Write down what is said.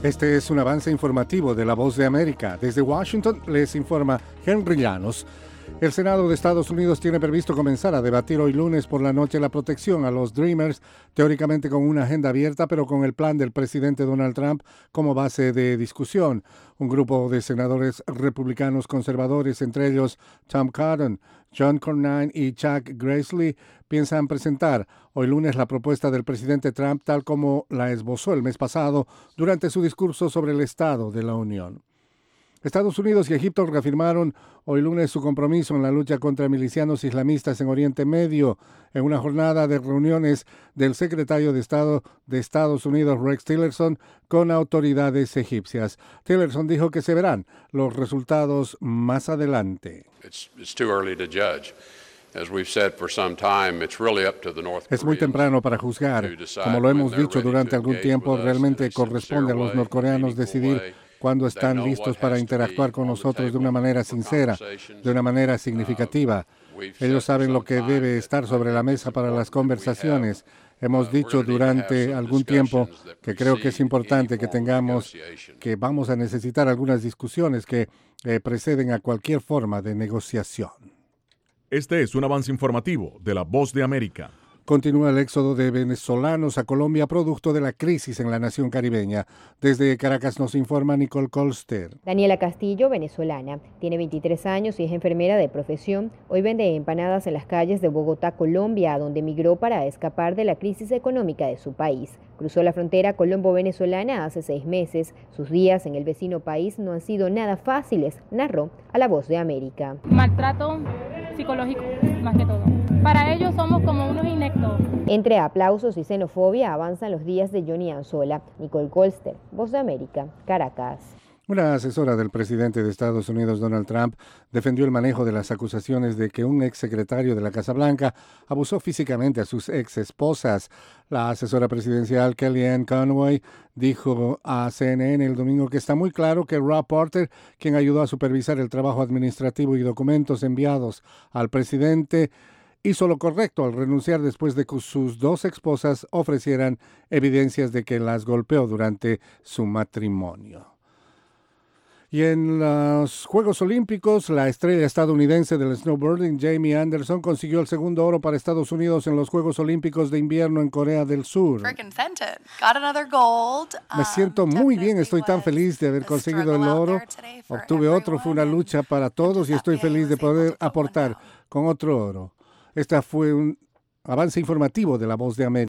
Este es un avance informativo de La Voz de América. Desde Washington les informa Henry Llanos. El Senado de Estados Unidos tiene previsto comenzar a debatir hoy lunes por la noche la protección a los Dreamers, teóricamente con una agenda abierta, pero con el plan del presidente Donald Trump como base de discusión. Un grupo de senadores republicanos conservadores, entre ellos Tom Cotton, John Cornyn y Chuck Grassley, piensan presentar hoy lunes la propuesta del presidente Trump tal como la esbozó el mes pasado durante su discurso sobre el Estado de la Unión. Estados Unidos y Egipto reafirmaron hoy lunes su compromiso en la lucha contra milicianos islamistas en Oriente Medio, en una jornada de reuniones del secretario de Estado de Estados Unidos, Rex Tillerson, con autoridades egipcias. Tillerson dijo que se verán los resultados más adelante. Es muy temprano para juzgar. Como lo hemos dicho durante algún tiempo, realmente corresponde a los norcoreanos decidir cuando están listos para interactuar con nosotros de una manera sincera, de una manera significativa. Ellos saben lo que debe estar sobre la mesa para las conversaciones. Hemos dicho durante algún tiempo que creo que es importante que vamos a necesitar algunas discusiones que preceden a cualquier forma de negociación. Este es un avance informativo de La Voz de América. Continúa el éxodo de venezolanos a Colombia producto de la crisis en la nación caribeña. Desde Caracas nos informa Nicole Colster. Daniela Castillo, venezolana, tiene 23 años y es enfermera de profesión. Hoy vende empanadas en las calles de Bogotá, Colombia, a donde emigró para escapar de la crisis económica de su país. Cruzó la frontera colombo-venezolana hace 6 meses. Sus días en el vecino país no han sido nada fáciles, narró a La Voz de América. Maltrato psicológico, más que todo. Para ellos somos como unos ineptos. Entre aplausos y xenofobia avanzan los días de Johnny Anzola. Nicole Colster, Voz de América, Caracas. Una asesora del presidente de Estados Unidos, Donald Trump, defendió el manejo de las acusaciones de que un exsecretario de la Casa Blanca abusó físicamente a sus exesposas. La asesora presidencial Kellyanne Conway dijo a CNN el domingo que está muy claro que Rob Porter, quien ayudó a supervisar el trabajo administrativo y documentos enviados al presidente, hizo lo correcto al renunciar después de que sus 2 esposas ofrecieran evidencias de que las golpeó durante su matrimonio. Y en los Juegos Olímpicos, la estrella estadounidense del snowboarding, Jamie Anderson, consiguió el segundo oro para Estados Unidos en los Juegos Olímpicos de invierno en Corea del Sur. Me siento muy bien, estoy tan feliz de haber conseguido el oro. Obtuve otro, fue una lucha para todos y estoy feliz de poder aportar con otro oro. Este fue un avance informativo de La Voz de América.